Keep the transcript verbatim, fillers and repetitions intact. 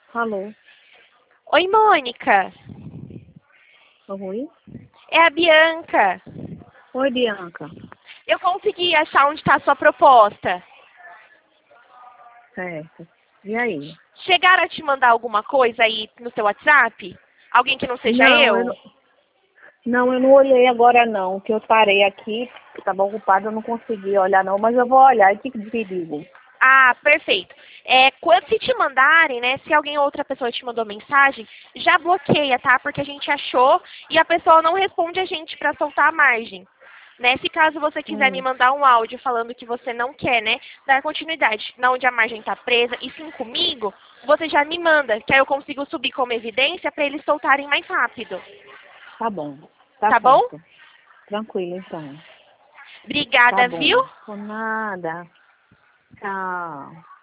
Alô? Oi, Mônica. Oi? É a Bianca. Oi, Bianca. Eu consegui achar onde está a sua proposta. Certo. E aí? Chegaram a te mandar alguma coisa aí no seu WhatsApp? Alguém que não seja Não, eu eu? não, não, eu não olhei agora não, que eu parei aqui, estava ocupada, eu não consegui olhar não, mas eu vou olhar e te te digo. Ah, perfeito. É, quando se te mandarem, né, se alguém ou outra pessoa te mandou mensagem, já bloqueia, tá? Porque a gente achou e a pessoa não responde a gente para soltar a margem. Né? Se caso você quiser me Hum, mandar um áudio falando que você não quer, né, dar continuidade na onde a margem está presa e sim comigo, você já me manda, que aí eu consigo subir como evidência para eles soltarem mais rápido. tá bom, tá Tá bom? certo. Tranquilo então. Tá Obrigada, viu? bom. Por nada. Tchau.